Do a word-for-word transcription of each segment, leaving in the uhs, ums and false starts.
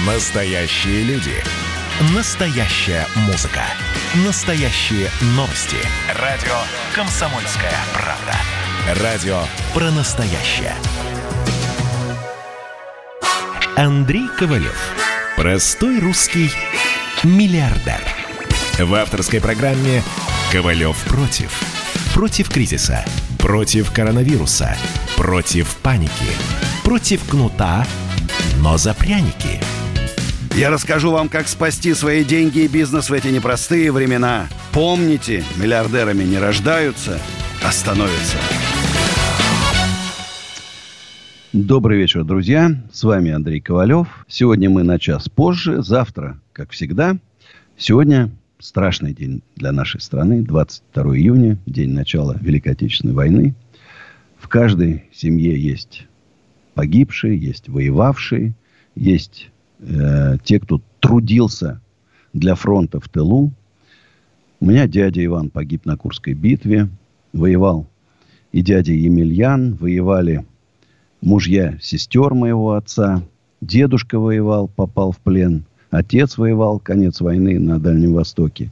Настоящие люди. Настоящая музыка. Настоящие новости. Радио «Комсомольская правда». Радио про настоящее. Андрей Ковалев. Простой русский миллиардер. В авторской программе «Ковалев против». Против кризиса. Против коронавируса. Против паники. Против кнута, но за пряники. Я расскажу вам, как спасти свои деньги и бизнес в эти непростые времена. Помните, миллиардерами не рождаются, а становятся. Добрый вечер, друзья. С вами Андрей Ковалев. Сегодня мы на час позже. Завтра, как всегда. Сегодня страшный день для нашей страны. двадцать второго июня, день начала Великой Отечественной войны. В каждой семье есть погибшие, есть воевавшие, есть э, те, кто трудился для фронта в тылу. У меня дядя Иван погиб на Курской битве, воевал. И дядя Емельян, воевали мужья сестер моего отца. Дедушка воевал, попал в плен. Отец воевал, конец войны на Дальнем Востоке.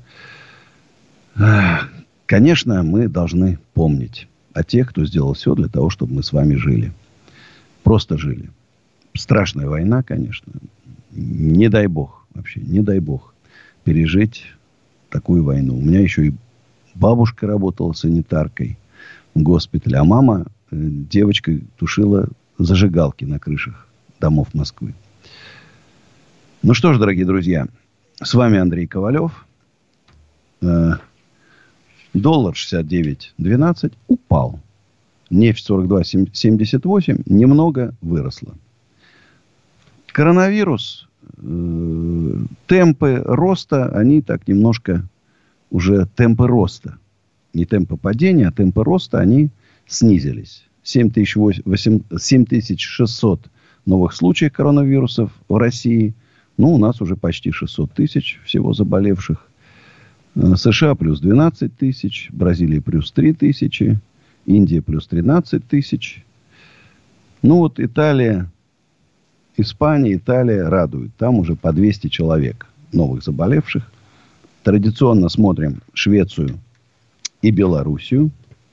Конечно, мы должны помнить о тех, кто сделал все для того, чтобы мы с вами жили. Просто жили. Страшная война, конечно. Не дай бог, вообще, не дай бог пережить такую войну. У меня еще и бабушка работала санитаркой в госпитале, а мама э, девочкой тушила зажигалки на крышах домов Москвы. Ну что ж, дорогие друзья, с вами Андрей Ковалев. Э, доллар шестьдесят девять двенадцать упал. Нефть сорок два семьдесят восемь немного выросла. Коронавирус, э, темпы роста, они так немножко уже темпы роста. Не темпы падения, а темпы роста, они снизились. семь тысяч шестьсот новых случаев коронавирусов в России. Ну, у нас уже почти шестьсот тысяч всего заболевших. США плюс двенадцать тысяч, Бразилия плюс три тысячи. Индия плюс тринадцать тысяч. Ну вот Италия, Испания, Италия радует. Там уже по двести человек новых заболевших. Традиционно смотрим Швецию и Белоруссию.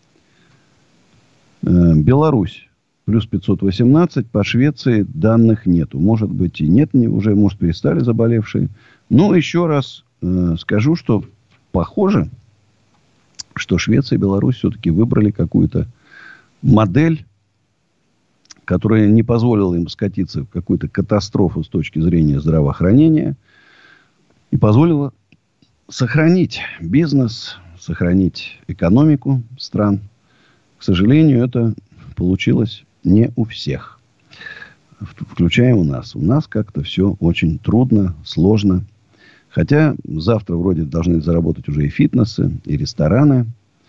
Беларусь плюс пятьсот восемнадцать. По Швеции данных нету. Может быть и нет, уже может перестали заболевшие. Но еще раз э, скажу, что похоже, что Швеция и Беларусь все-таки выбрали какую-то модель, которая не позволила им скатиться в какую-то катастрофу с точки зрения здравоохранения. И позволила сохранить бизнес, сохранить экономику стран. К сожалению, это получилось не у всех. Включая у нас. У нас как-то все очень трудно, сложно. Хотя завтра вроде должны заработать уже и фитнесы, и рестораны.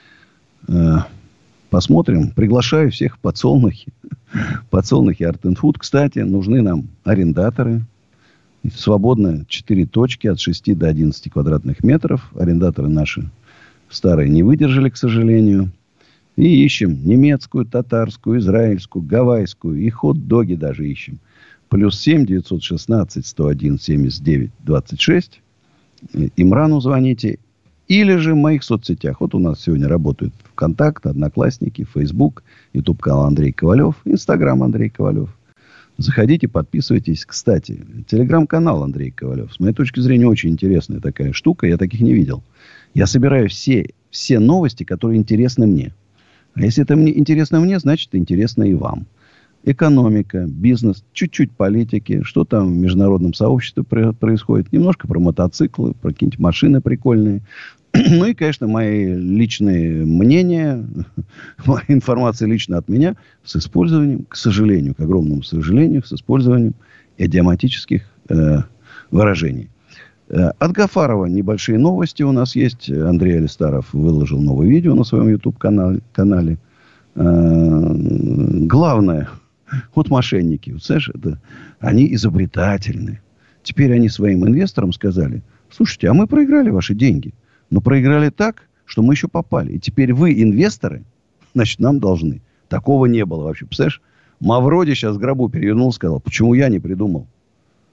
Посмотрим. Приглашаю всех в подсолнухи. Подсолнухи Art энд Food. Кстати, нужны нам арендаторы. Свободно четыре точки от шести до одиннадцати квадратных метров. Арендаторы наши старые не выдержали, к сожалению. И ищем немецкую, татарскую, израильскую, гавайскую. И хот-доги даже ищем. Плюс семь девятьсот шестнадцать сто один семьдесят девять двадцать шесть. Имрану звоните. Или же в моих соцсетях. Вот у нас сегодня работают ВКонтакт, Одноклассники, Фейсбук, Ютуб-канал Андрей Ковалев, Инстаграм Андрей Ковалев. Заходите, подписывайтесь. Кстати, Телеграм-канал Андрей Ковалев. С моей точки зрения, очень интересная такая штука. Я таких не видел. Я собираю все, все новости, которые интересны мне. А если это мне интересно мне, значит, интересно и вам. Экономика, бизнес, чуть-чуть политики, что там в международном сообществе происходит. Немножко про мотоциклы, про какие-нибудь машины прикольные. Ну и, конечно, мои личные мнения, моя информация лично от меня с использованием, к сожалению, к огромному сожалению, с использованием идиоматических э, выражений. Э, от Гафарова небольшие новости у нас есть. Андрей Алистаров выложил новое видео на своем YouTube-канале. Э, главное... Вот мошенники, вот, знаешь, это, они изобретательны. Теперь они своим инвесторам сказали: слушайте, а мы проиграли ваши деньги. Но проиграли так, что мы еще попали. И теперь вы, инвесторы, значит, нам должны. Такого не было вообще. Представляешь, Мавроди сейчас в гробу перевернул, сказал: почему я не придумал?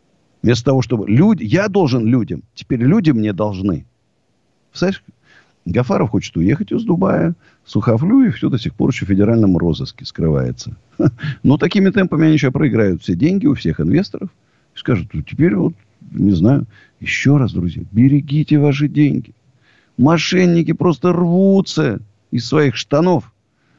Вместо того, чтобы люди... Я должен людям. Теперь люди мне должны. Представляешь, Гафаров хочет уехать из Дубая. Сухофлюев все до сих пор еще в федеральном розыске скрывается. Но такими темпами они сейчас проиграют все деньги у всех инвесторов. И скажут, ну, теперь вот, не знаю. Еще раз, друзья, берегите ваши деньги. Мошенники просто рвутся из своих штанов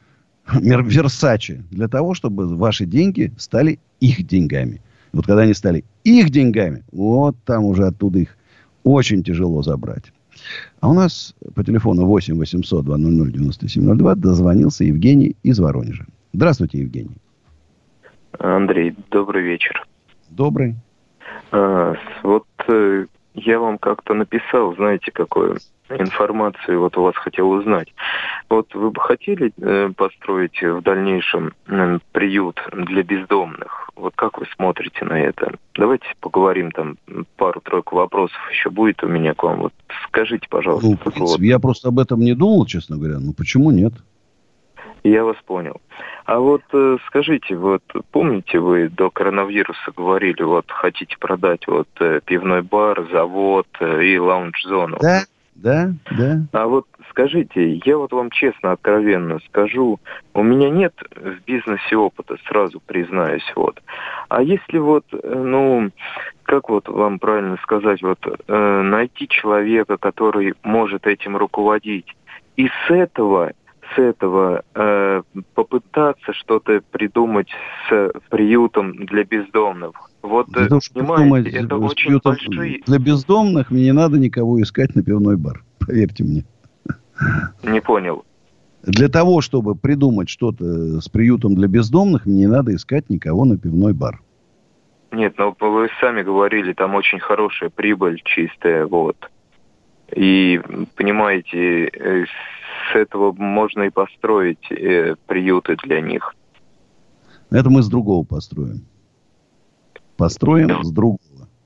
Версаче для того, чтобы ваши деньги стали их деньгами. Вот когда они стали их деньгами, вот там уже оттуда их очень тяжело забрать. А у нас по телефону восемь восемьсот два ноль ноль девяносто семь ноль два дозвонился Евгений из Воронежа. Здравствуйте, Евгений. Андрей, добрый вечер. Добрый. А, вот э, я вам как-то написал, знаете, какую информацию вот у вас хотел узнать. Вот вы бы хотели э, построить в дальнейшем э, приют для бездомных? Вот как вы смотрите на это? Давайте поговорим, там пару-тройку вопросов еще будет у меня к вам. Вот скажите, пожалуйста. Ну, в принципе, вот. Я просто об этом не думал, честно говоря. Ну, почему нет? Я вас понял. А вот э, скажите, вот помните, вы до коронавируса говорили, вот хотите продать вот э, пивной бар, завод э, и лаунж-зону? Да, да, да. А вот скажите, я вот вам честно, откровенно скажу, у меня нет в бизнесе опыта, сразу признаюсь, вот. А если вот, ну, как вот вам правильно сказать, вот э, найти человека, который может этим руководить, и с этого с этого э, попытаться что-то придумать с приютом для бездомных. Вот, Для того, чтобы понимаете, придумать это очень приютом большие... Для бездомных мне не надо никого искать на пивной бар. Поверьте мне. Не понял. Для того, чтобы придумать что-то с приютом для бездомных, мне не надо искать никого на пивной бар. Нет, но вы сами говорили, там очень хорошая прибыль чистая, вот. И, понимаете, с этого можно и построить э, приюты для них. Это мы с другого построим. Построим с другого.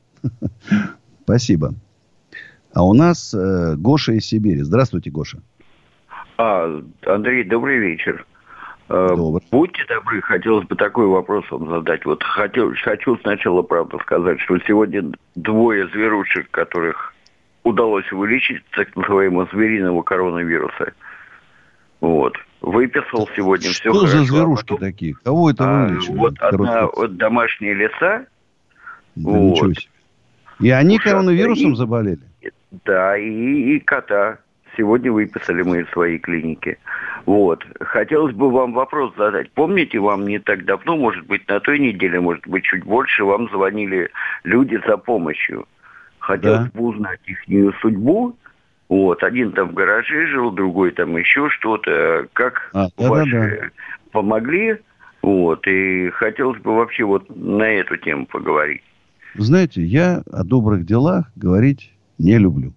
Спасибо. А у нас э, Гоша из Сибири. Здравствуйте, Гоша. А, Андрей, добрый вечер. Добрый. Будьте добры, хотелось бы такой вопрос вам задать. Вот хотел, хочу сначала, правда, сказать, что сегодня двое зверушек, которых удалось вылечить, так называемого звериного коронавируса. Вот. Выписал сегодня что все хорошо. Что за зверушки а потом, такие? Кого это а, вылечили? Вот одна вот домашние лиса. Да вот. Ничего себе. И они Ушастые. коронавирусом заболели? Да, и, и кота. Сегодня выписали мы из своей клиники. Вот. Хотелось бы вам вопрос задать. Помните, вам не так давно, может быть, на той неделе, может быть, чуть больше, вам звонили люди за помощью. Хотелось да. бы узнать их судьбу. Вот. Один там в гараже жил, другой там еще что-то. Как а, да, ваши да, да. помогли. Вот. И хотелось бы вообще вот на эту тему поговорить. Знаете, я о добрых делах говорить не люблю.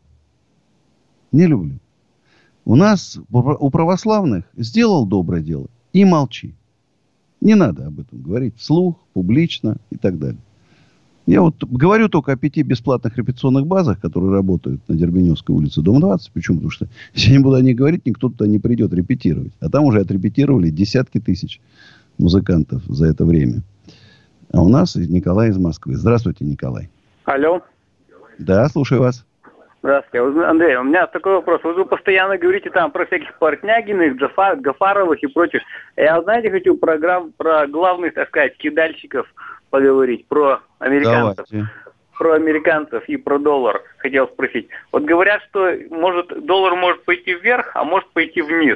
Не люблю. У нас, у православных, сделал доброе дело и молчи. Не надо об этом говорить вслух, публично и так далее. Я вот говорю только о пяти бесплатных репетиционных базах, которые работают на Дербеневской улице, дом двадцать. Почему? Потому что если я не буду о них говорить, никто туда не придет репетировать. А там уже отрепетировали десятки тысяч музыкантов за это время. А у нас Николай из Москвы. Здравствуйте, Николай. Алло. Да, слушаю вас. Здравствуйте. Андрей, у меня такой вопрос. Вы постоянно говорите там про всяких Портнягиных, Гафар, Гафаровых и прочих. Я, знаете, хочу про, про главных, так сказать, кидальщиков поговорить. Про американцев. Давайте. Про американцев и про доллар. Хотел спросить. Вот говорят, что может доллар может пойти вверх, а может пойти вниз.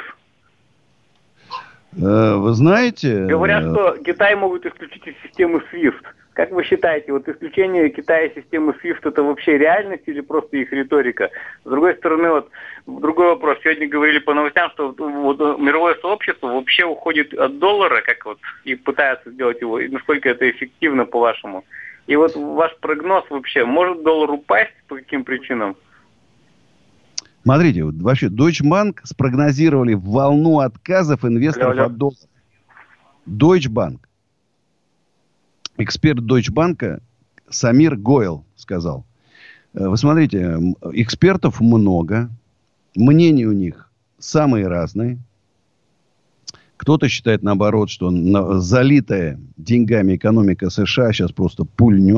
Вы знаете... Говорят, что Китай могут исключить из системы свифт. Как вы считаете, вот исключение Китая из системы свифт это вообще реальность или просто их риторика? С другой стороны, вот другой вопрос. Сегодня говорили по новостям, что вот мировое сообщество вообще уходит от доллара, как вот и пытаются сделать его. И насколько это эффективно, по-вашему? И вот ваш прогноз вообще, может доллар упасть, по каким причинам? Смотрите, вот вообще Deutsche Bank спрогнозировали волну отказов инвесторов алло, алло. от доллара. Deutsche Bank. Эксперт Deutsche Bank Самир Гойл сказал. Вы смотрите, экспертов много. Мнения у них самые разные. Кто-то считает, наоборот, что залитая деньгами экономика США сейчас просто пульнет.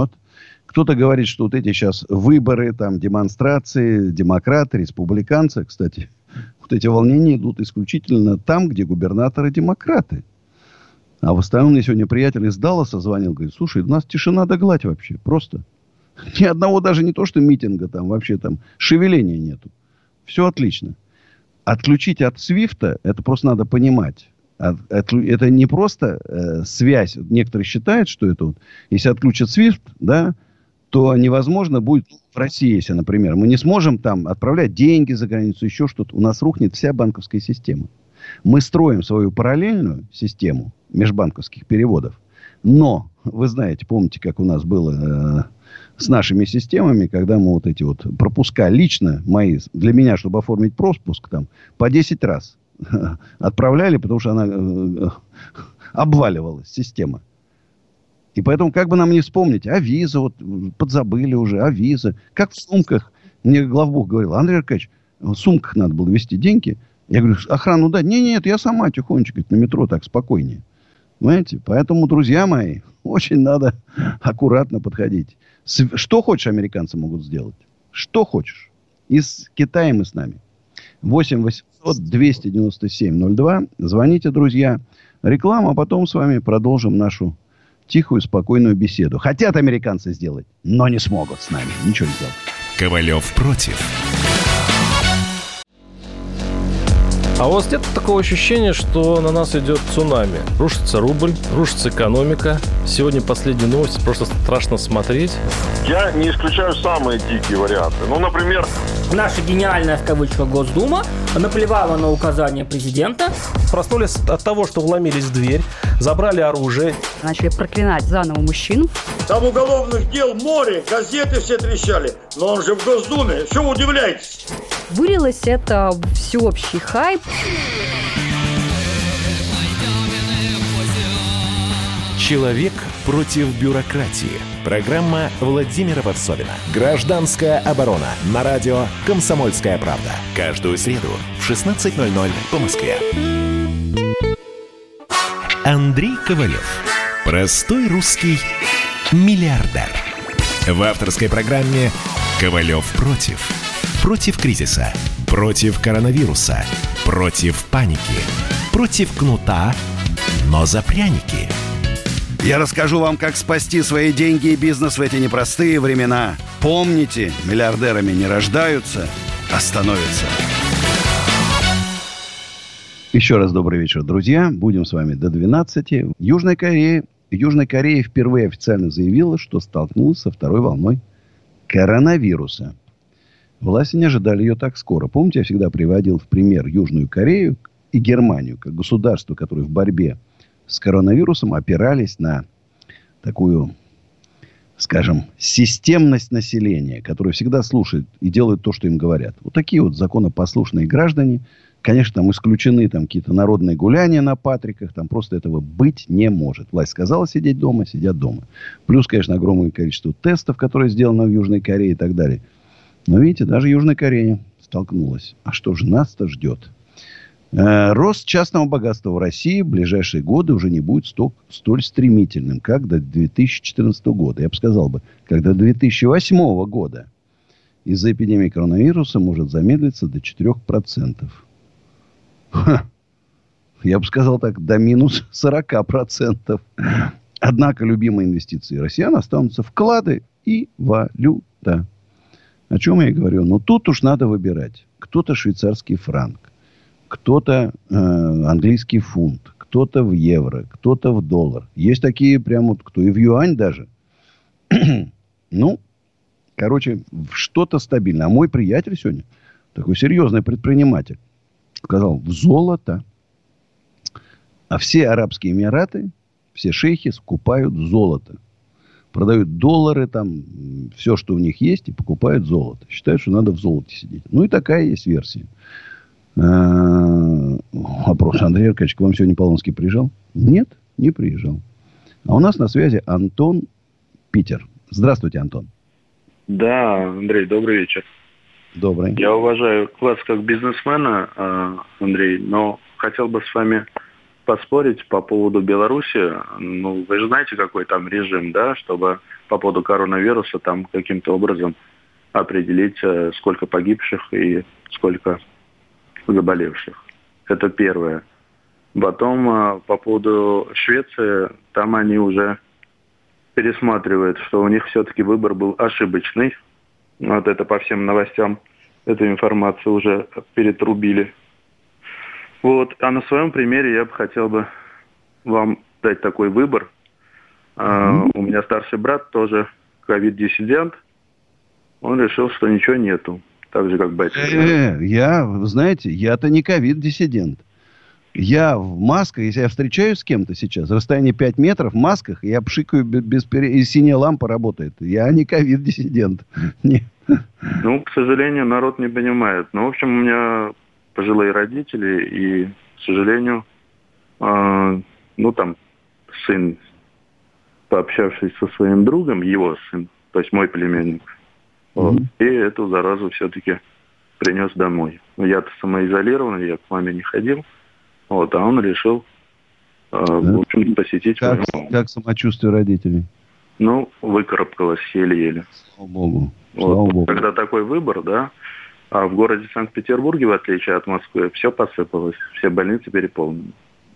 Кто-то говорит, что вот эти сейчас выборы, там, демонстрации, демократы, республиканцы, кстати, вот эти волнения идут исключительно там, где губернаторы демократы. А в остальном мне сегодня приятель из Далласа звонил, говорит, слушай, у нас тишина да гладь вообще, просто. Ни одного даже не то, что митинга там, вообще там шевеления нету. Все отлично. Отключить от свифта, это просто надо понимать. От, от, это не просто э, связь. Некоторые считают, что это вот, если отключат свифт, да, то невозможно будет в России, если, например, мы не сможем там отправлять деньги за границу, еще что-то. У нас рухнет вся банковская система. Мы строим свою параллельную систему межбанковских переводов. Но, вы знаете, помните, как у нас было э, с нашими системами, когда мы вот эти вот пропуска лично мои, для меня, чтобы оформить пропуск, там, по десять раз отправляли, потому что она э, обваливалась, система. И поэтому, как бы нам не вспомнить, а виза, вот подзабыли уже, а виза. Как в сумках. Мне главбух говорил, Андрей Аркадьевич, в сумках надо было вести деньги. Я говорю, охрану дать? Нет, нет, я сама тихонечко, на метро так спокойнее. Понимаете? Поэтому, друзья мои, очень надо аккуратно подходить. Что хочешь, американцы могут сделать. Что хочешь. И с Китаем, и с нами. восемь восемьсот двести девяносто семь ноль два. Звоните, друзья. Реклама, а потом с вами продолжим нашу тихую, спокойную беседу. Хотят американцы сделать, но не смогут с нами. Ничего не сделать. Ковалев против. А у вас нет такого ощущения, что на нас идет цунами? Рушится рубль, рушится экономика. Сегодня последние новости, просто страшно смотреть. Я не исключаю самые дикие варианты. Ну, например... Наша гениальная, в кавычках, Госдума наплевала на указания президента. Проснулись от того, что вломились в дверь, забрали оружие. Начали проклинать заново мужчин. Там уголовных дел море, газеты все трещали. Но он же в Госдуме, что удивляетесь? Вылилось это в всеобщий хайп. Человек против бюрократии. Программа Владимира Варсовина. Гражданская оборона. На радио «Комсомольская правда». Каждую среду в шестнадцать ноль ноль по Москве. Андрей Ковалев. Простой русский миллиардер. В авторской программе «Ковалев против». Против кризиса. Против коронавируса. Против паники. Против кнута, но за пряники. Я расскажу вам, как спасти свои деньги и бизнес в эти непростые времена. Помните, миллиардерами не рождаются, а становятся. Еще раз добрый вечер, друзья. Будем с вами до двенадцати. Южная Корея, Южная Корея впервые официально заявила, что столкнулась со второй волной коронавируса. Власти не ожидали ее так скоро. Помните, я всегда приводил в пример Южную Корею и Германию, как государство, которое в борьбе с коронавирусом опирались на такую, скажем, системность населения, которое всегда слушает и делает то, что им говорят. Вот такие вот законопослушные граждане. Конечно, там исключены там какие-то народные гуляния на Патриках. Там просто этого быть не может. Власть сказала сидеть дома, сидят дома. Плюс, конечно, огромное количество тестов, которые сделаны в Южной Корее и так далее. Но, видите, даже Южная Корея столкнулась. А что же нас-то ждет? Э, рост частного богатства в России в ближайшие годы уже не будет столь, столь стремительным, как до две тысячи четырнадцатого года. Я бы сказал, бы, как до две тысячи восьмого года. Из-за эпидемии коронавируса может замедлиться до четырех процентов. Ха. Я бы сказал так, до минус сорок процентов. Однако любимые инвестиции россиян останутся вклады и валюта. О чем я и говорю. Но тут уж надо выбирать. Кто-то швейцарский франк, кто-то э, английский фунт, кто-то в евро, кто-то в доллар. Есть такие прям вот, кто и в юань даже. Ну, короче, что-то стабильное. А мой приятель сегодня, такой серьезный предприниматель, сказал, в золото. А все Арабские Эмираты, все шейхи скупают золото. Продают доллары, там, все, что у них есть, и покупают золото. Считают, что надо в золоте сидеть. Ну, и такая есть версия. Вопрос. Андрей Аркадьевич, к вам сегодня Полонский приезжал? Нет, не приезжал. А у нас на связи Антон, Питер. Здравствуйте, Антон. Да, Андрей, добрый вечер. Добрый. Я уважаю вас как бизнесмена, Андрей, но хотел бы с вами поспорить по поводу Беларуси. Ну, вы же знаете, какой там режим, да, чтобы по поводу коронавируса там каким-то образом определить, сколько погибших и сколько заболевших. Это первое. Потом по поводу Швеции, там они уже пересматривают, что у них все-таки выбор был ошибочный. Вот это по всем новостям, эту информацию уже перетрубили. Вот. А на своем примере я бы хотел бы вам дать такой выбор. Mm-hmm. У меня старший брат тоже ковид-диссидент. Он решил, что ничего нету. Так же, как батя. Э, я, вы знаете, я-то не ковид-диссидент. Я в масках, если я встречаюсь с кем-то сейчас, расстояние пять метров, в масках, я пшикаю без пере... и синяя лампа работает. Я не ковид-диссидент. Нет. Ну, к сожалению, народ не понимает. Ну, в общем, у меня пожилые родители, и, к сожалению, э, ну, там, сын, пообщавшись со своим другом, его сын, то есть мой племянник, mm-hmm. вот, и эту заразу все-таки принес домой. Я-то самоизолированный, я к маме не ходил, вот, а он решил, э, да. в общем, посетить как, мою маму. Как самочувствие родителей? Ну, выкарабкалась еле-еле. Слава Богу. Вот. Слава Богу. Когда такой выбор, да, а в городе Санкт-Петербурге, в отличие от Москвы, все посыпалось, все больницы переполнены.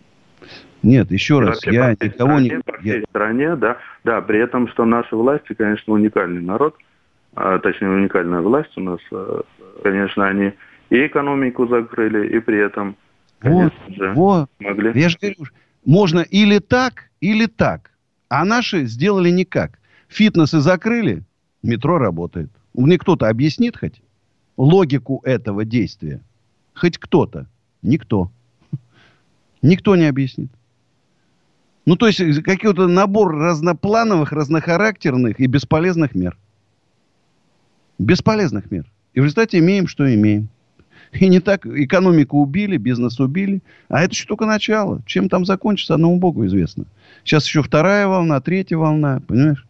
Нет, еще и раз, я никого стране, не... По всей стране, да, да, при этом, что наши власти, конечно, уникальный народ, а, точнее, уникальная власть у нас, а, конечно, они и экономику закрыли, и при этом, конечно вот, же, вот. могли... Я же говорю, можно или так, или так. А наши сделали никак. Фитнесы закрыли, метро работает. Мне кто-то объяснит хоть логику этого действия? Хоть кто-то? Никто. Никто не объяснит. Ну, то есть, какой-то набор разноплановых, разнохарактерных и бесполезных мер. Бесполезных мер. И в результате имеем, что имеем. И не так, экономику убили, бизнес убили. А это еще только начало. Чем там закончится, одному Богу известно. Сейчас еще вторая волна, третья волна. Понимаешь?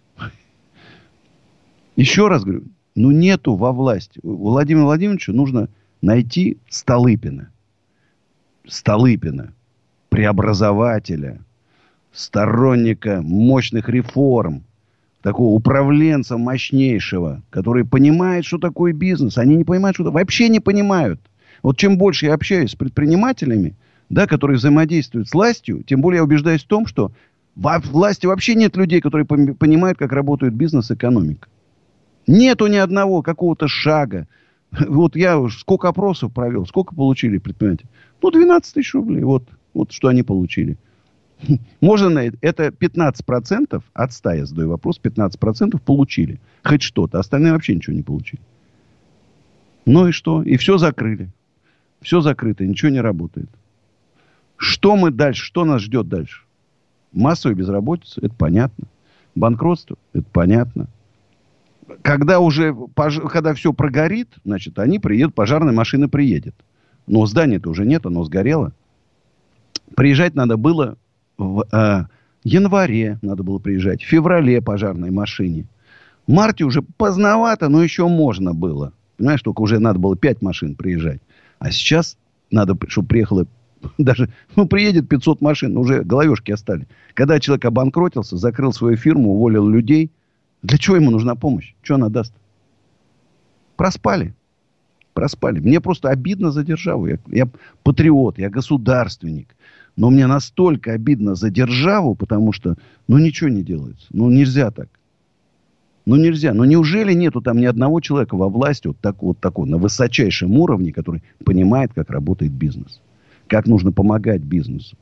Еще раз говорю. Ну, нету во власти. Владимиру Владимировичу нужно найти Столыпина. Столыпина. Преобразователя. Сторонника мощных реформ. Такого управленца мощнейшего, который понимает, что такое бизнес. Они не понимают, что это... Вообще не понимают. Вот чем больше я общаюсь с предпринимателями, да, которые взаимодействуют с властью, тем более я убеждаюсь в том, что во власти вообще нет людей, которые понимают, как работает бизнес и экономика. Нету ни одного какого-то шага. Вот я уж сколько опросов провел, сколько получили предприниматели? Ну, двенадцать тысяч рублей. Вот, вот что они получили. Можно на это, это пятнадцать процентов от ста, я задаю вопрос, пятнадцать процентов получили. Хоть что-то. Остальные вообще ничего не получили. Ну и что? И все закрыли. Все закрыто, ничего не работает. Что мы дальше? Что нас ждет дальше? Массовая безработица, это понятно. Банкротство, это понятно. Когда уже, когда все прогорит, значит, они приедут, пожарная машина приедет. Но здания-то уже нет, оно сгорело. Приезжать надо было в э, январе, надо было приезжать, в феврале пожарной машине. В марте уже поздновато, но еще можно было. Понимаешь, только уже надо было пять машин приезжать. А сейчас надо, чтобы приехало даже, ну, приедет пятьсот машин, уже головешки остались. Когда человек обанкротился, закрыл свою фирму, уволил людей, для чего ему нужна помощь? Что она даст? Проспали. Проспали. Мне просто обидно за державу. Я, я патриот, я государственник. Но мне настолько обидно за державу, потому что, ну, ничего не делается. Ну, нельзя так. Ну, нельзя. Но неужели нету там ни одного человека во власти вот, так, вот такого, на высочайшем уровне, который понимает, как работает бизнес? Как нужно помогать бизнесу?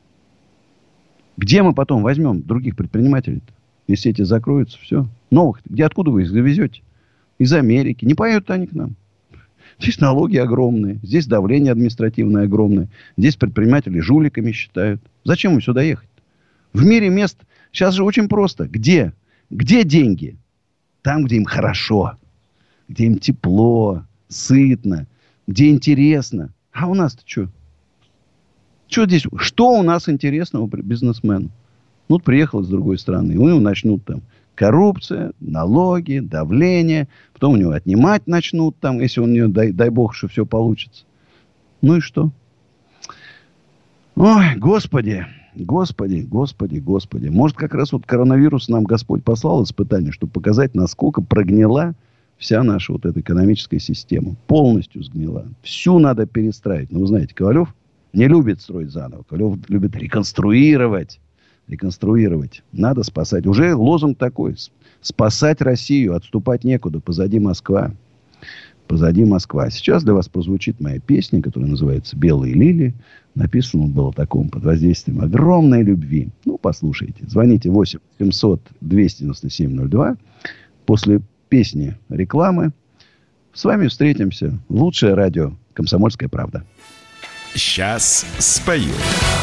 Где мы потом возьмем других предпринимателей-то? Если эти закроются, все. Новых. Где, откуда вы их завезете? Из Америки. Не поедут они к нам. Здесь налоги огромные. Здесь давление административное огромное. Здесь предприниматели жуликами считают. Зачем им сюда ехать? В мире мест... Сейчас же очень просто. Где? Где деньги? Там, где им хорошо. Где им тепло, сытно. Где интересно. А у нас-то что? Что здесь? Что у нас интересного бизнесмену? Ну, приехал с другой страны. У него начнут там коррупция, налоги, давление. Потом у него отнимать начнут там, если у него, дай, дай бог, что все получится. Ну и что? Ой, господи, господи, господи, господи. Может, как раз вот коронавирус нам Господь послал испытание, чтобы показать, насколько прогнила вся наша вот эта экономическая система. Полностью сгнила. Всю надо перестраивать. Но вы знаете, Ковалев не любит строить заново. Ковалев любит реконструировать. Реконструировать. Надо спасать. Уже лозунг такой. Спасать Россию. Отступать некуда. Позади Москва. Позади Москва. Сейчас для вас прозвучит моя песня, которая называется «Белые лилии». Написано было таком под воздействием огромной любви. Ну, послушайте. Звоните восемь семьсот двести девяносто семь ноль два. После песни рекламы с вами встретимся. Лучшее радио «Комсомольская правда». Сейчас спою.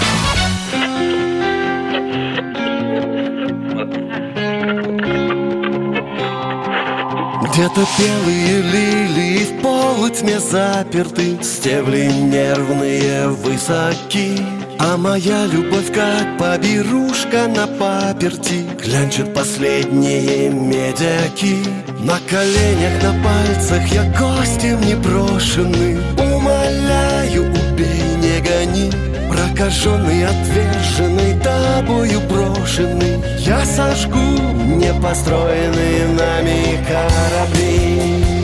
Где-то белые лилии в полутьме заперты, стебли нервные высоки. А моя любовь, как поберушка на паперти, клянчит последние медяки. На коленях, на пальцах я гостем непрошенный. Умоляю, убей, не гони. Прокаженный, отверженный, тобою брошенный, я сожгу непостроенные нами корабли.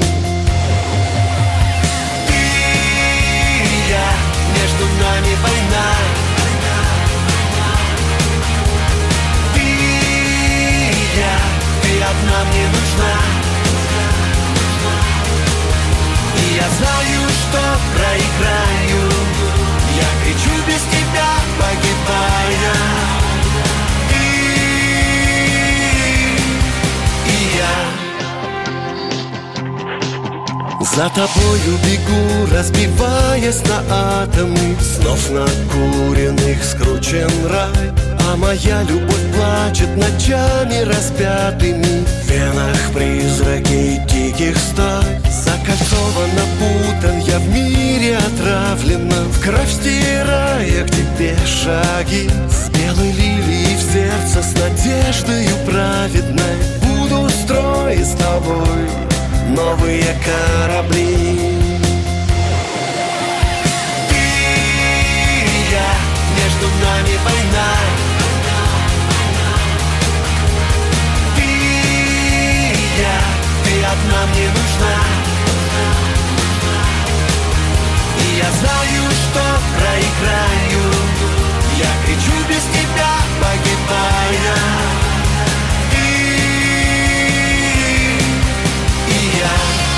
Ты и я, между нами война. Ты и я, ты одна мне нужна. И я знаю, что проиграю. Я кричу без тебя, погибая. Ты и я. За тобою бегу, разбиваясь на атомы. Снов накуренных скручен рай. А моя любовь плачет ночами распятыми. В венах призраки диких стай. Закольцован, опутан, я в мире отравлена. В кровь стирая к тебе шаги. С белой лилией в сердце, с надеждою праведной буду строить с тобой новые корабли. Ты и я, между нами война. Ты и я, ты одна мне нужна. И я знаю, что проиграю. Я кричу без тебя, погибая. Ты и я.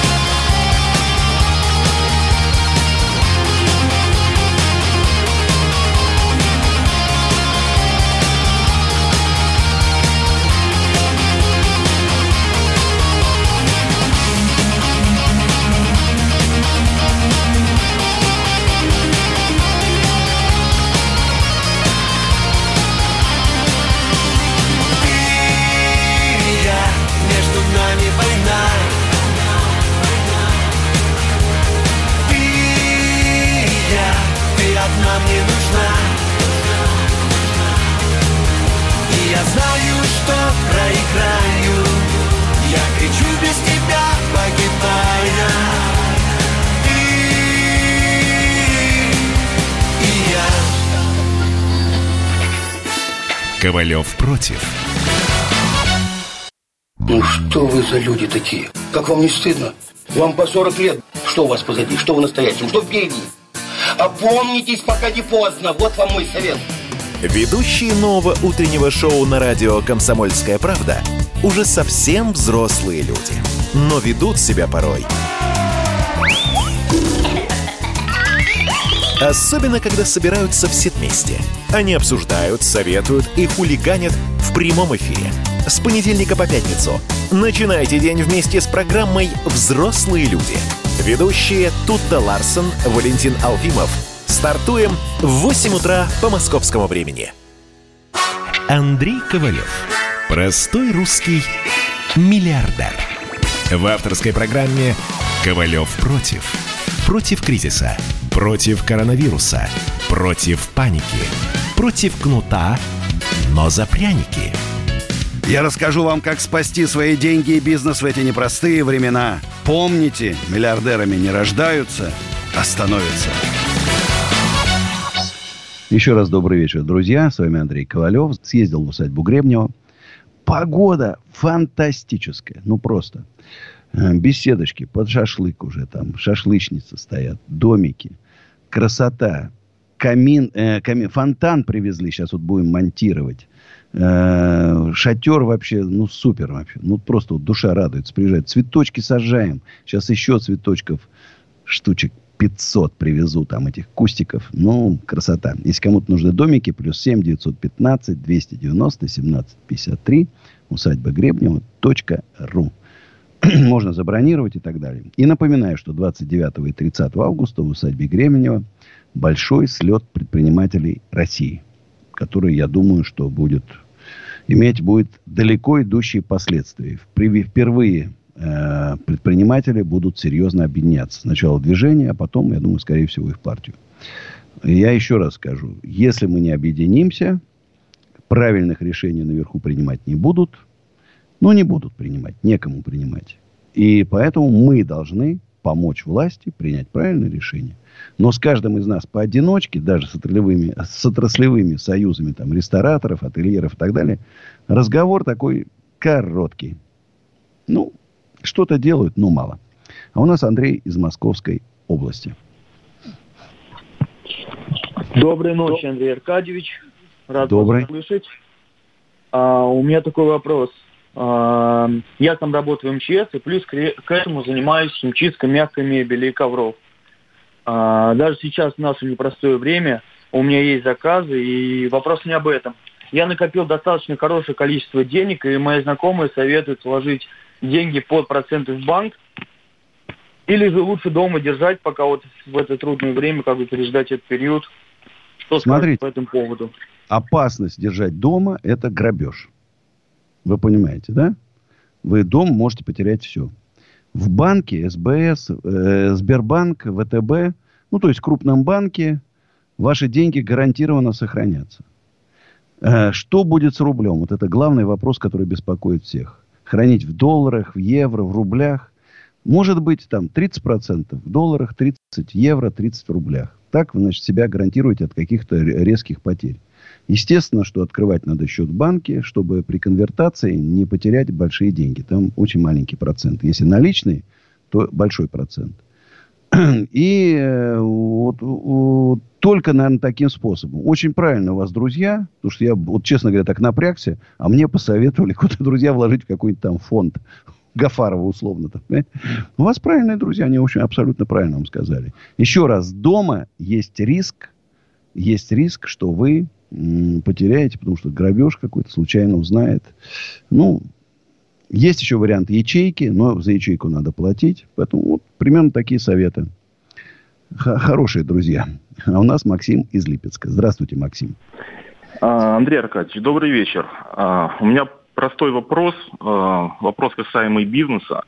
Одна мне нужна. И я знаю, что проиграю. Я кричу без тебя, погибая. Ты и я. Ковалев против. Ну что вы за люди такие? Как вам не стыдно? Вам по сорок лет. Что у вас позади? Что вы настоящем? Что впереди? Опомнитесь, пока не поздно. Вот вам мой совет. Ведущие нового утреннего шоу на радио «Комсомольская правда» уже совсем взрослые люди, но ведут себя порой. Особенно, когда собираются все вместе. Они обсуждают, советуют и хулиганят в прямом эфире. С понедельника по пятницу начинайте день вместе с программой «Взрослые люди». Ведущие Тутта Ларсон, Валентин Алфимов. Стартуем в восемь утра по московскому времени. Андрей Ковалев. Простой русский миллиардер. В авторской программе «Ковалев против». Против кризиса. Против коронавируса. Против паники. Против кнута, но за пряники. Я расскажу вам, как спасти свои деньги и бизнес в эти непростые времена. Помните, миллиардерами не рождаются, а становятся. Еще раз добрый вечер, друзья. С вами Андрей Ковалев. Съездил в усадьбу Гребнева. Погода фантастическая. Ну, просто. Беседочки под шашлык уже там. Шашлычницы стоят. Домики. Красота. Камин, э, камин. Фонтан привезли. Сейчас вот будем монтировать. Э, шатер вообще, ну, супер вообще. Ну, просто вот душа радуется. Приезжает. Цветочки сажаем. Сейчас еще цветочков штучек пятьсот привезу, там, этих кустиков. Ну, красота. Если кому-то нужны домики, плюс семь девятьсот пятнадцать двести девяносто семнадцать пятьдесят три усадьба Гребнева точка ру. Можно забронировать и так далее. И напоминаю, что двадцать девятого и тридцатого августа в усадьбе Гребнева большой слет предпринимателей России, который, я думаю, что будет иметь будет далеко идущие последствия. Впервые предприниматели будут серьезно объединяться. Сначала движение, а потом, я думаю, скорее всего, и в партию. Я еще раз скажу. Если мы не объединимся, правильных решений наверху принимать не будут. Ну, не будут принимать. Некому принимать. И поэтому мы должны помочь власти принять правильное решение. Но с каждым из нас поодиночке, даже с отраслевыми, с отраслевыми союзами там, рестораторов, ательеров и так далее, разговор такой короткий. Ну, что-то делают, но мало. А у нас Андрей из Московской области. Доброй ночи, Андрей Аркадьевич. Рад Добрый. вас слышать. А, у меня такой вопрос. А, я там работаю в МЧС, и плюс к, к этому занимаюсь химчисткой мягкой мебели и ковров. А, даже сейчас в наше непростое время у меня есть заказы, и вопрос не об этом. Я накопил достаточно хорошее количество денег, и мои знакомые советуют вложить деньги под проценты в банк, или же лучше дома держать, пока вот в это трудное время, как бы переждать этот период. Что Смотрите, скажете по этому поводу? Опасность держать дома – это грабеж. Вы понимаете, да? Вы дома можете потерять все. В банке, СБС, э, Сбербанк, ВТБ, ну, то есть в крупном банке, ваши деньги гарантированно сохранятся. Э, что будет с рублем? Вот это главный вопрос, который беспокоит всех. Хранить в долларах, в евро, в рублях. Может быть, там тридцать процентов в долларах, тридцать евро, тридцать в рублях. Так вы, значит, себя гарантируете от каких-то резких потерь. Естественно, что открывать надо счет в банке, чтобы при конвертации не потерять большие деньги. Там очень маленький процент. Если наличные, то большой процент. И вот, вот только, наверное, таким способом. Очень правильно у вас, друзья, потому что я, вот, честно говоря, так напрягся, а мне посоветовали куда-то, друзья, вложить в какой-нибудь там фонд Гафарова, условно. Там, у вас правильные друзья, они очень абсолютно правильно вам сказали. Еще раз, дома есть риск, есть риск, что вы м, потеряете, потому что грабеж какой-то случайно узнает. Ну, есть еще вариант ячейки, но за ячейку надо платить. Поэтому вот примерно такие советы. Х- хорошие друзья. А у нас Максим из Липецка. Здравствуйте, Максим. Андрей Аркадьевич, добрый вечер. У меня простой вопрос, вопрос касаемый бизнеса.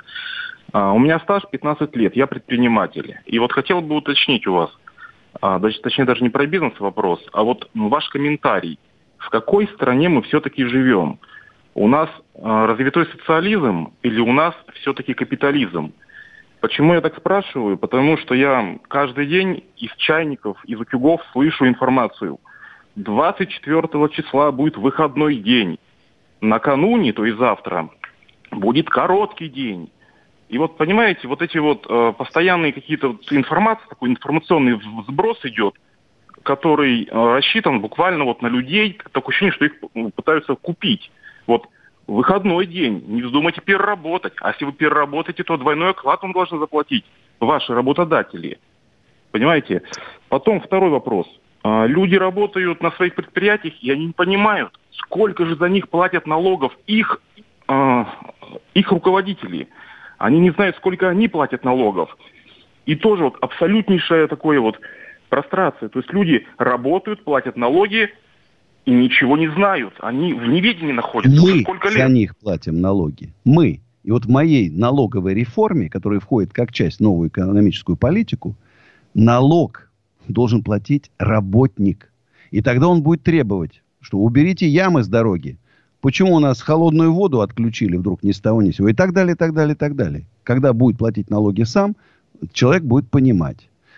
У меня стаж пятнадцать лет, я предприниматель. И вот хотел бы уточнить у вас, точнее даже не про бизнес вопрос, а вот ваш комментарий. В какой стране мы все-таки живем? У нас развитой социализм или у нас все-таки капитализм? Почему я так спрашиваю? Потому что я каждый день из чайников, из утюгов слышу информацию. двадцать четвёртого числа будет выходной день. Накануне, то есть завтра, будет короткий день. И вот, понимаете, вот эти вот э, постоянные какие-то вот информации, такой информационный сброс идет, который э, рассчитан буквально вот на людей, такое ощущение, что их пытаются купить. Вот выходной день, не вздумайте переработать. А если вы переработаете, то двойной оклад вам должны заплатить ваши работодатели. Понимаете? Потом второй вопрос. Люди работают на своих предприятиях, и они не понимают, сколько же за них платят налогов их, э, их руководители. Они не знают, сколько они платят налогов. И тоже вот абсолютнейшая такое вот прострация. То есть люди работают, платят налоги и ничего не знают. Они в неведении находятся. Мы сколько за лет? них платим налоги. Мы. И вот в моей налоговой реформе, которая входит как часть в новую экономическую политику, налог должен платить работник. И тогда он будет требовать, что уберите ямы с дороги. Почему у нас холодную воду отключили вдруг ни с того ни с сего? И так далее, и так далее, и так далее. Когда будет платить налоги сам, человек будет понимать.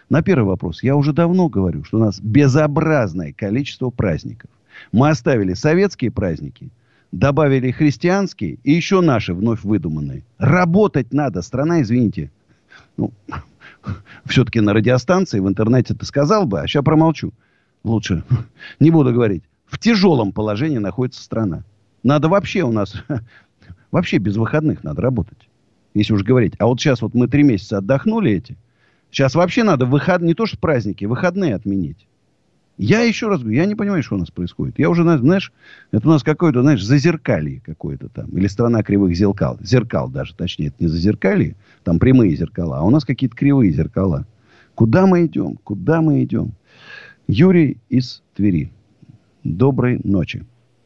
На первый вопрос. Я уже давно говорю, что у нас безобразное количество праздников. Мы оставили советские праздники, добавили христианские и еще наши вновь выдуманные. Работать надо. Страна, извините, ну, все-таки на радиостанции, в интернете ты сказал бы, а сейчас промолчу. Лучше не буду говорить. В тяжелом положении находится страна. Надо вообще у нас... Вообще без выходных надо работать. Если уж говорить. А вот сейчас вот мы три месяца отдохнули эти. Сейчас вообще надо выход... не то что праздники, выходные отменить. Я еще раз говорю, я не понимаю, что у нас происходит. Я уже, знаешь, это у нас какое-то, знаешь, зазеркалье какое-то там. Или страна кривых зеркал. Зеркал даже, точнее, это не зазеркалье. Там прямые зеркала. А у нас какие-то кривые зеркала. Куда мы идем? Куда мы идем? Юрий из Твери. Доброй ночи.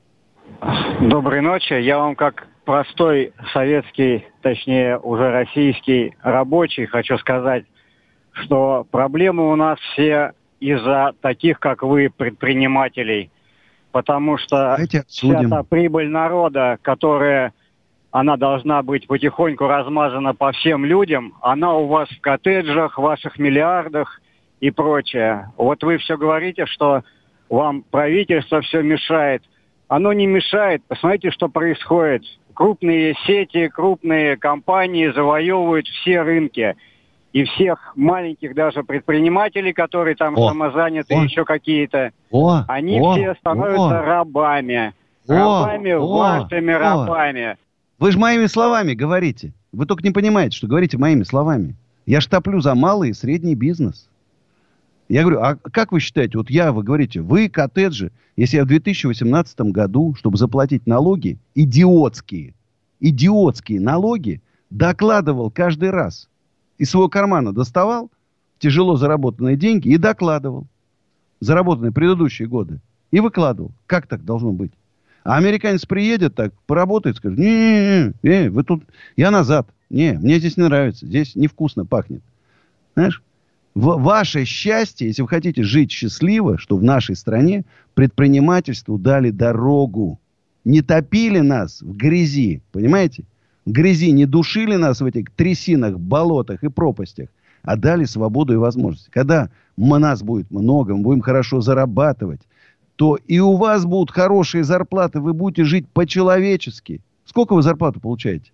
Доброй ночи. Я вам как простой советский, точнее уже российский рабочий хочу сказать, что проблемы у нас все из-за таких, как вы, предпринимателей. Потому что вся та прибыль народа, которая, она должна быть потихоньку размазана по всем людям, она у вас в коттеджах, в ваших миллиардах и прочее. Вот вы все говорите, что вам правительство все мешает. Оно не мешает. Посмотрите, что происходит. Крупные сети, крупные компании завоевывают все рынки. И всех маленьких даже предпринимателей, которые там о, самозаняты, о, еще какие-то, о, они о, все становятся о, рабами. Рабами, о, вашими о, рабами. Вы же моими словами говорите. Вы только не понимаете, что говорите моими словами. Я ж топлю за малый и средний бизнес. Я говорю, а как вы считаете, вот я, вы говорите, вы коттеджи, если я в две тысячи восемнадцатом году, чтобы заплатить налоги, идиотские, идиотские налоги, докладывал каждый раз. Из своего кармана доставал тяжело заработанные деньги и докладывал. Заработанные предыдущие годы. И выкладывал. Как так должно быть? А американец приедет так, поработает, скажет, не-не-не, вы тут, я назад. Не, мне здесь не нравится. Здесь невкусно пахнет. Знаешь? В ваше счастье, если вы хотите жить счастливо, что в нашей стране предпринимательству дали дорогу. Не топили нас в грязи. Понимаете? В грязи не душили нас в этих трясинах, болотах и пропастях, а дали свободу и возможность. Когда нас будет много, мы будем хорошо зарабатывать, то и у вас будут хорошие зарплаты, вы будете жить по-человечески. Сколько вы зарплату получаете?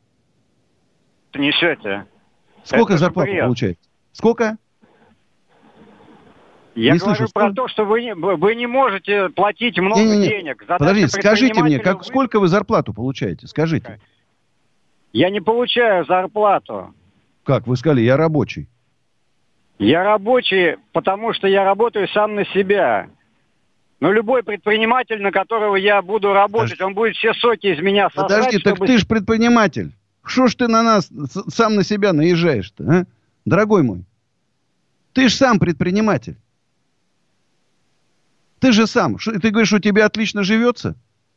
Несете. Сколько зарплату получаете? Сколько? Я не говорю слышу, про сколько? То, что вы не, вы не можете платить много не, не, не. денег. Подождите, скажите мне, как, сколько вы зарплату получаете? Скажите. Я не получаю зарплату. Как? Вы сказали, я рабочий. Я рабочий, потому что я работаю сам на себя. Но любой предприниматель, на которого я буду работать, Подожди. он будет все соки из меня сосать. Подожди, чтобы... так ты ж предприниматель. Что ж ты на нас сам на себя наезжаешь-то, а? Дорогой мой. Ты ж сам предприниматель. Ты же сам. Ты говоришь, что тебе отлично живется?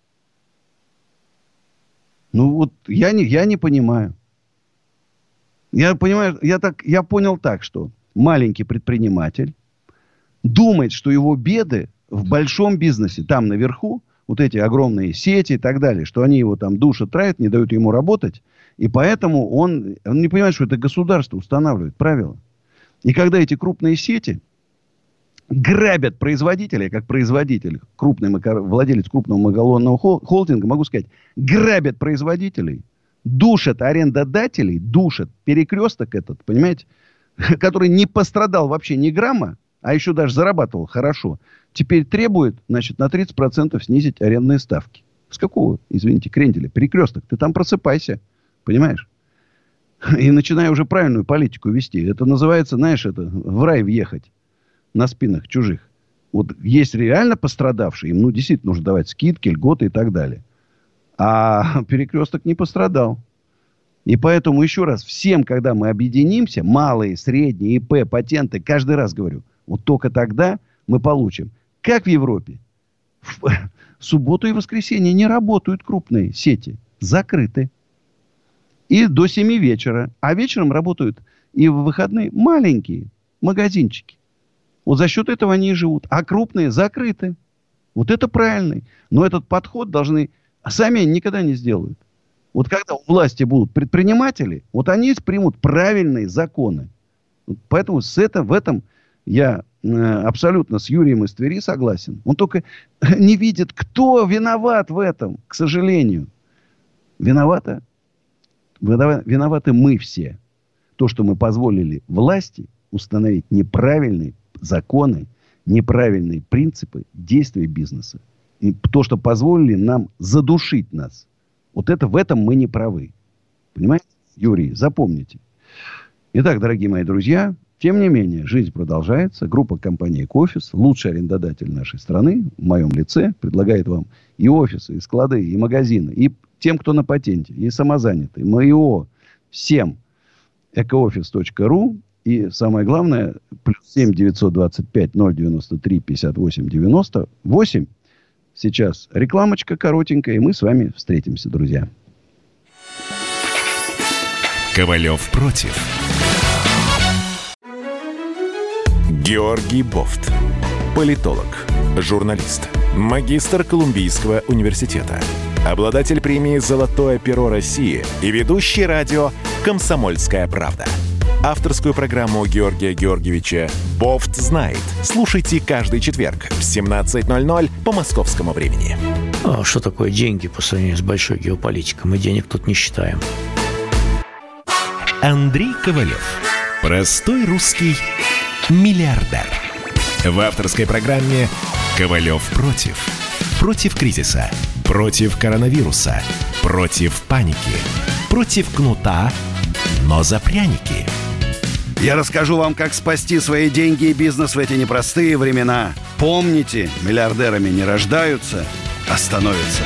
Ну вот я не, я не понимаю. Я понимаю, я, так, я понял так, что маленький предприниматель думает, что его беды в большом бизнесе, там наверху, вот эти огромные сети и так далее, что они его там душат, травят, не дают ему работать. И поэтому он, он не понимает, что это государство устанавливает правила. И когда эти крупные сети грабят производителя, как производитель, крупный владелец крупного многолонного холдинга, могу сказать, грабят производителей, душат арендодателей, душат перекресток этот, понимаете, который не пострадал вообще ни грамма, а еще даже зарабатывал хорошо, теперь требует, значит, на тридцать процентов снизить арендные ставки. С какого, извините, кренделя? Перекресток. Ты там просыпайся, понимаешь? И начинай уже правильную политику вести. Это называется, знаешь, это в рай въехать. На спинах чужих. Вот есть реально пострадавшие, им, ну, действительно нужно давать скидки, льготы и так далее. А перекресток не пострадал. И поэтому еще раз, всем, когда мы объединимся, малые, средние, ИП, патенты, каждый раз говорю, вот только тогда мы получим. Как в Европе? В субботу и воскресенье не работают крупные сети. Закрыты. И до семи вечера. А вечером работают и в выходные маленькие магазинчики. Вот за счет этого они и живут. А крупные закрыты. Вот это правильный. Но этот подход должны... Сами они никогда не сделают. Вот когда у власти будут предприниматели, вот они примут правильные законы. Поэтому с это, в этом Я э, абсолютно с Юрием из Твери согласен. Он только не видит, кто виноват в этом, к сожалению. Виновата, виноваты мы все. То, что мы позволили власти установить неправильные законы, неправильные принципы действия бизнеса. И то, что позволили нам задушить нас. Вот это в этом мы не правы. Понимаете, Юрий, запомните. Итак, дорогие мои друзья, тем не менее, жизнь продолжается. Группа компании «Экофис», лучший арендодатель нашей страны, в моем лице, предлагает вам и офисы, и склады, и магазины, и тем, кто на патенте, и самозанятые, МАИО, всем. экоофис точка ру. И самое главное, плюс семь девятьсот двадцать пять ноль девяносто три пятьдесят восемь девяносто восемь. Сейчас рекламочка коротенькая, и мы с вами встретимся, друзья. Ковалев против. Георгий Бофт. Политолог, журналист, магистр Колумбийского университета, обладатель премии «Золотое перо России» и ведущий радио «Комсомольская правда». Авторскую программу Георгия Георгиевича «Бофт знает». Слушайте каждый четверг в семнадцать ноль ноль по московскому времени. А что такое деньги по сравнению с большой геополитикой? Мы денег тут не считаем. Андрей Ковалев. Простой русский миллиардер. В авторской программе «Ковалев против». Против кризиса, против коронавируса, против паники, против кнута, но за пряники. Я расскажу вам, как спасти свои деньги и бизнес в эти непростые времена. Помните, миллиардерами не рождаются, а становятся.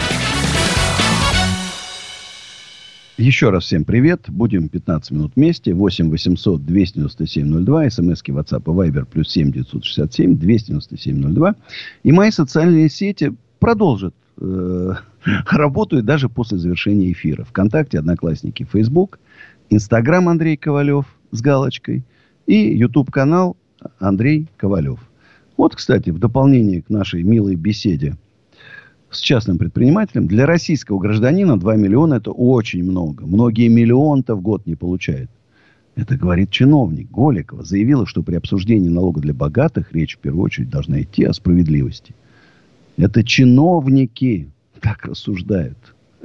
Еще раз всем привет. Будем пятнадцать минут вместе. восемь восемьсот двести девяносто семь ноль два. СМСки, WhatsApp и Viber плюс семь девятьсот шестьдесят семь двести девяносто семь ноль два. И мои социальные сети продолжат э, работать даже после завершения эфира. ВКонтакте, Одноклассники, Facebook, Инстаграм Андрей Ковалев с галочкой и YouTube-канал Андрей Ковалев. Вот, кстати, в дополнение к нашей милой беседе с частным предпринимателем, для российского гражданина два миллиона это очень много. Многие миллион-то в год не получают. Это говорит чиновник. Голикова заявила, что при обсуждении налога для богатых речь в первую очередь должна идти о справедливости. Это чиновники так рассуждают.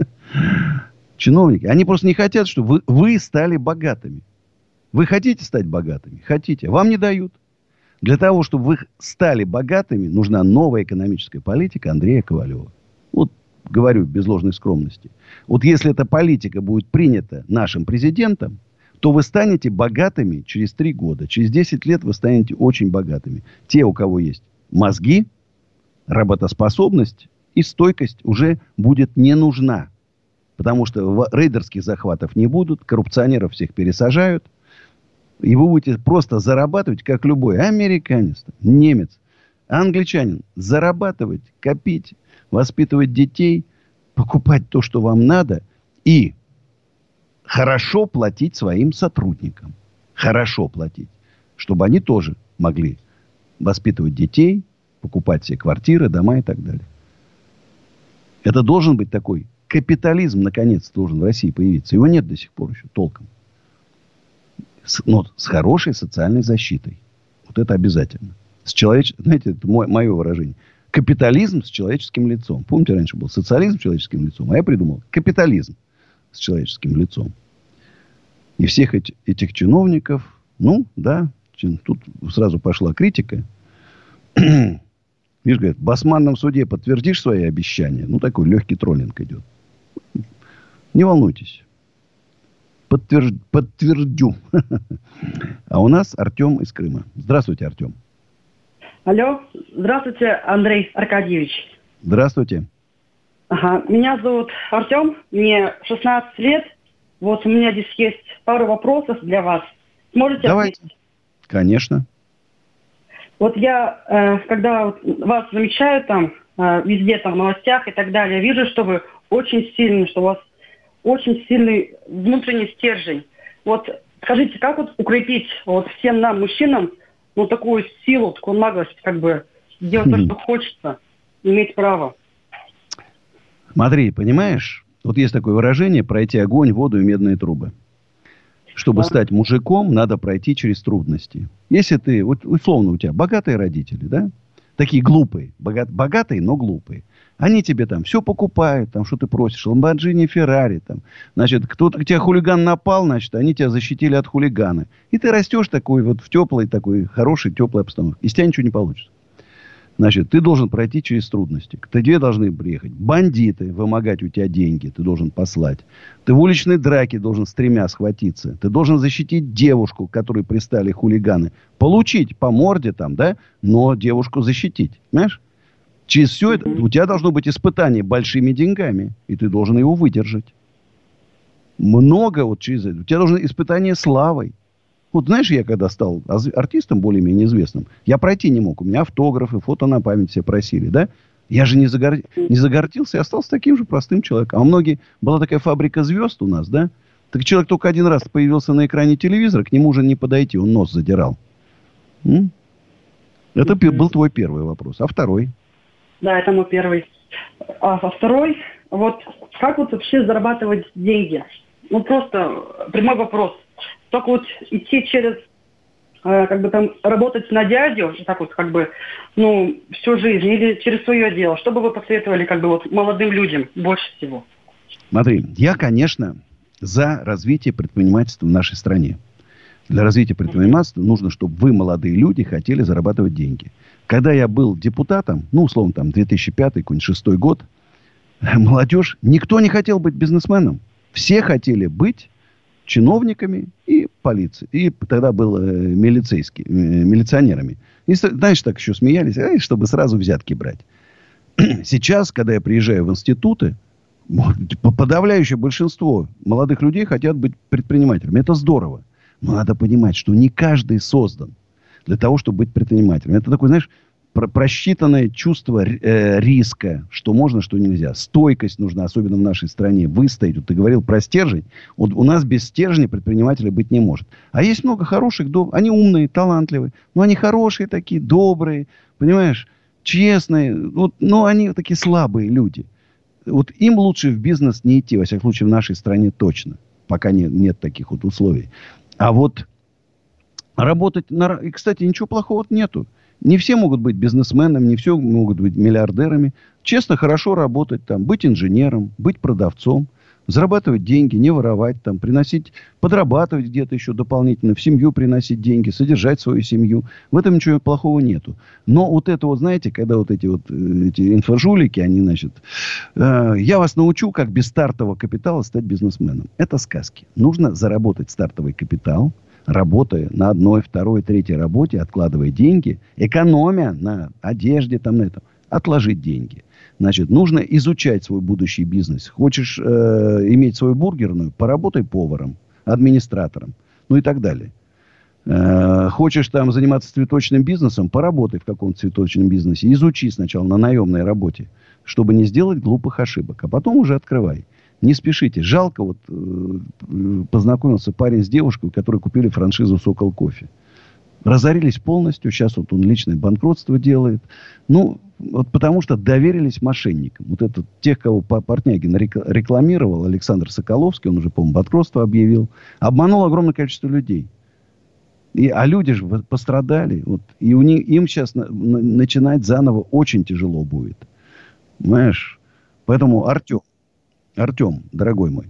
Чиновники. Они просто не хотят, чтобы вы, вы стали богатыми. Вы хотите стать богатыми? Хотите. Вам не дают. Для того, чтобы вы стали богатыми, нужна новая экономическая политика Андрея Ковалева. Вот говорю без ложной скромности. Вот если эта политика будет принята нашим президентом, то вы станете богатыми через три года. Через десять лет вы станете очень богатыми. Те, у кого есть мозги, работоспособность и стойкость, уже будет не нужна. Потому что рейдерских захватов не будут, коррупционеров всех пересажают. И вы будете просто зарабатывать, как любой американец, немец, англичанин. Зарабатывать, копить, воспитывать детей, покупать то, что вам надо. И хорошо платить своим сотрудникам. Хорошо платить. Чтобы они тоже могли воспитывать детей, покупать себе квартиры, дома и так далее. Это должен быть такой капитализм, наконец, должен в России появиться. Его нет до сих пор еще толком. С, но с хорошей социальной защитой. Вот это обязательно. С человеч... Знаете, это мое, мое выражение. Капитализм с человеческим лицом. Помните, раньше был социализм с человеческим лицом, а я придумал капитализм с человеческим лицом. И всех эти, этих чиновников, ну, да, тут сразу пошла критика. Видишь, говорят, в Басманном суде подтвердишь свои обещания? Ну, такой легкий троллинг идет. Не волнуйтесь. Подтвержд... Подтвердю. А у нас Артем из Крыма. Здравствуйте, Артем. Алло. Здравствуйте, Андрей Аркадьевич. Здравствуйте. Ага. Меня зовут Артем. Мне шестнадцать лет. Вот у меня здесь есть пару вопросов для вас. Сможете Давайте. Ответить? Конечно. Вот я, э, когда вот вас замечаю там, э, везде там в новостях и так далее, вижу, что вы очень сильный, что у вас очень сильный внутренний стержень. Вот скажите, как вот укрепить вот всем нам, мужчинам, ну, такую силу, такую наглость, как бы, делать то, что хочется, иметь право? Смотри, понимаешь, вот есть такое выражение: пройти огонь, воду и медные трубы. Чтобы стать мужиком, надо пройти через трудности. Если ты, вот условно у тебя богатые родители, да? Такие глупые. Богат, богатые, но глупые. Они тебе там все покупают, там, что ты просишь. Ламборджини, Феррари, там. Значит, кто-то к тебе хулиган напал, значит, они тебя защитили от хулигана. И ты растешь такой вот в теплой, такой хорошей, теплой обстановке. Из тебя ничего не получится. Значит, ты должен пройти через трудности. К тебе должны приехать бандиты, вымогать у тебя деньги. Ты должен послать. Ты в уличной драке должен с тремя схватиться. Ты должен защитить девушку, которой пристали хулиганы. Получить по морде там, да? Но девушку защитить. Понимаешь? Через все это у тебя должно быть испытание большими деньгами. И ты должен его выдержать. Много вот через это. У тебя должно испытание славой. Вот знаешь, я когда стал артистом более-менее известным, я пройти не мог. У меня автографы, фото на память все просили, да? Я же не, загор... не загордился, я остался таким же простым человеком. А многие... Была такая фабрика звезд у нас, да? Так человек только один раз появился на экране телевизора, к нему уже не подойти, он нос задирал. М? Это mm-hmm. был твой первый вопрос. А второй? Да, это мой первый. А, а второй, вот как вот вообще зарабатывать деньги? Ну, просто прямой вопрос. Только вот идти через, э, как бы там, работать на дядю, так вот, как бы, ну, всю жизнь, или через свое дело. Что бы вы посоветовали, как бы, вот, молодым людям больше всего? Смотри, я, конечно, за развитие предпринимательства в нашей стране. Для развития предпринимательства нужно, чтобы вы, молодые люди, хотели зарабатывать деньги. Когда я был депутатом, ну, условно, там, две тысячи пятый, какой-нибудь шестой год, молодежь, никто не хотел быть бизнесменом. Все хотели быть чиновниками и полицией. И тогда был э, милицейский, э, милиционерами. И, знаешь, так еще смеялись, э, чтобы сразу взятки брать. Сейчас, когда я приезжаю в институты, подавляющее большинство молодых людей хотят быть предпринимателями. Это здорово. Но надо понимать, что не каждый создан для того, чтобы быть предпринимателем. Это такое, знаешь, про- просчитанное чувство э, риска, что можно, что нельзя. Стойкость нужна, особенно в нашей стране. Выстоять. Вот ты говорил про стержень. Вот у нас без стержня предпринимателя быть не может. А есть много хороших, доб... они умные, талантливые. Но они хорошие такие, добрые, понимаешь, честные. Вот, но они такие слабые люди. Вот им лучше в бизнес не идти. Во всяком случае, в нашей стране точно. Пока не, нет таких вот условий. А вот работать... На... И, кстати, ничего плохого нету. Не все могут быть бизнесменами, не все могут быть миллиардерами. Честно, хорошо работать там, быть инженером, быть продавцом, зарабатывать деньги, не воровать там, приносить, подрабатывать где-то еще дополнительно, в семью приносить деньги, содержать свою семью. В этом ничего плохого нету. Но вот это вот, знаете, когда вот эти вот эти инфожулики, они, значит, э, я вас научу, как без стартового капитала стать бизнесменом. Это сказки. Нужно заработать стартовый капитал, работая на одной, второй, третьей работе, откладывая деньги, экономя на одежде, там, на этом, отложить деньги. Значит, нужно изучать свой будущий бизнес. Хочешь э, иметь свою бургерную, поработай поваром, администратором, ну и так далее. Э, хочешь там заниматься цветочным бизнесом, поработай в каком-то цветочном бизнесе. Изучи сначала на наемной работе, чтобы не сделать глупых ошибок, а потом уже открывай. Не спешите. Жалко, вот э, познакомился парень с девушкой, которые купили франшизу «Сокол кофе». Разорились полностью. Сейчас вот он личное банкротство делает. Ну, вот потому что доверились мошенникам. Вот это тех, кого Портнягин рекламировал, Александр Соколовский, он уже, по-моему, банкротство объявил, обманул огромное количество людей. И, а люди же пострадали. Вот, и у них, им сейчас на, на, начинать заново очень тяжело будет. Понимаешь? Поэтому, Артем, Артем, дорогой мой,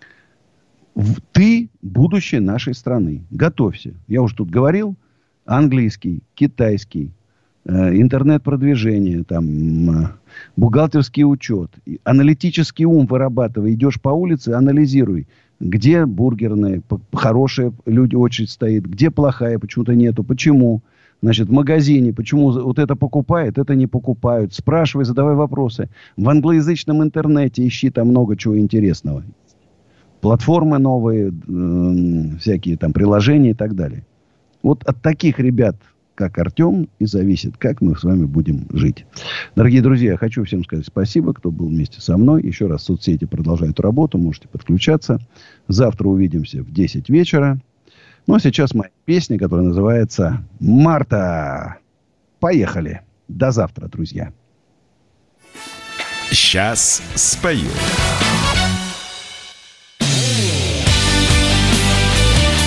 в, ты будущее нашей страны. Готовься. Я уже тут говорил. Английский, китайский, э, интернет-продвижение, там, э, бухгалтерский учет, аналитический ум вырабатывай. Идешь по улице, анализируй, где бургерная, хорошая люди очередь стоит, где плохая, почему-то нету, почему. Значит, в магазине, почему вот это покупает, это не покупают. Спрашивай, задавай вопросы. В англоязычном интернете ищи там много чего интересного. Платформы новые, э, всякие там приложения и так далее. Вот от таких ребят, как Артем, и зависит, как мы с вами будем жить. Дорогие друзья, я хочу всем сказать спасибо, кто был вместе со мной. Еще раз, соцсети продолжают работу, можете подключаться. Завтра увидимся в десять вечера. Ну, а сейчас моя песня, которая называется «Марта». Поехали. До завтра, друзья. Сейчас спою.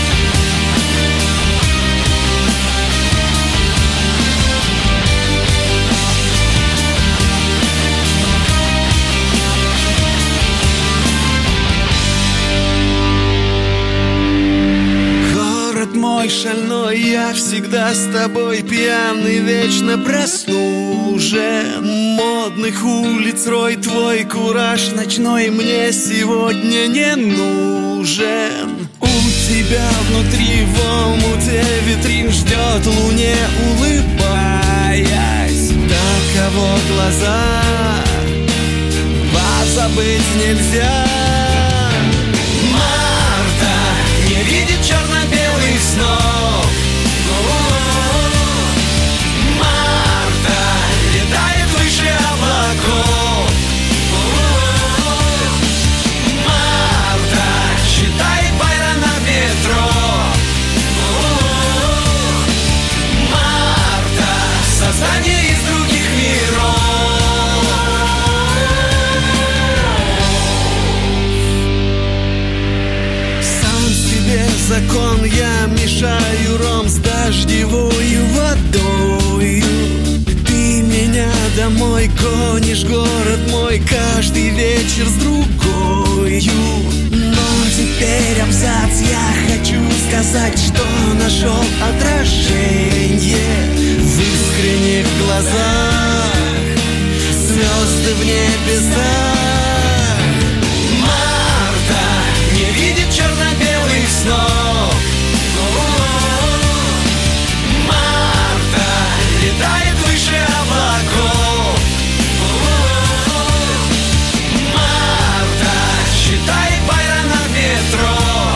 мой шальной, я всегда с тобой пьяный, вечно прослужен. Модных улиц рой, твой кураж ночной мне сегодня не нужен. У тебя внутри в омуте витрин ждет луне, улыбаясь. Таково глаза, позабыть нельзя. Марта не видит черно-белых снов. Марта летает выше облаков. Марта читает Байрона в метро. Марта создание из других миров. Сам себе закон, я мешаю ром с дождевою водою. Ты меня домой гонишь, город мой, каждый вечер с другою. Но теперь абзац, я хочу сказать, что нашел отражение в искренних глазах, звезды в небесах. Марта не видит черно-белых снов. Марта летает выше облаков. Марта читает Байрона в метро.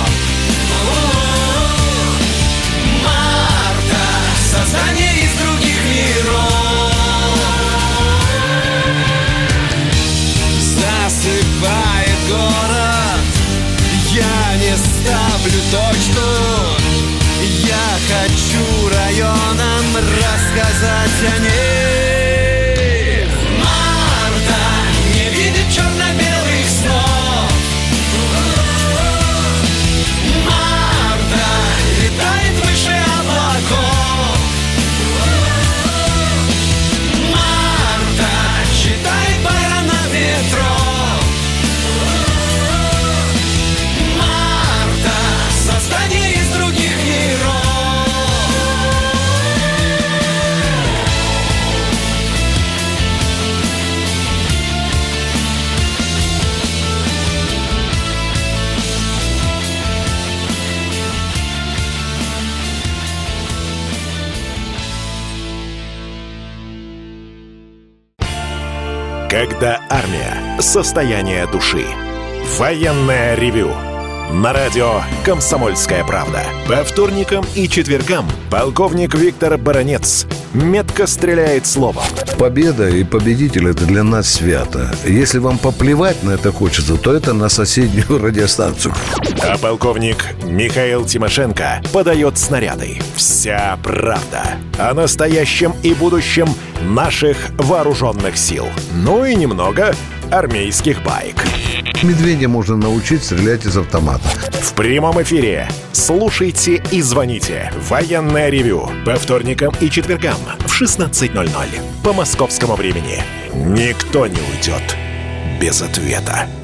Марта создание из других миров. Засыпает город, я не ставлю точку. Я хочу районам рассказать о ней. Марта не видит черно-белых снов. Марта летает выше облаков. Марта читает Байрона в метро. Марта создание из других миров. Когда армия. Состояние души. Военное ревю. На радио «Комсомольская правда». По вторникам и четвергам полковник Виктор Баранец метко стреляет словом. Победа и победитель – это для нас свято. Если вам поплевать на это хочется, то это на соседнюю радиостанцию. А полковник Михаил Тимошенко подает снаряды. Вся правда о настоящем и будущем наших вооруженных сил. Ну и немного армейских баек. Медведя можно научить стрелять из автомата. В прямом эфире. Слушайте и звоните. Военное ревю. По вторникам и четвергам в шестнадцать ноль ноль. По московскому времени. Никто не уйдет без ответа.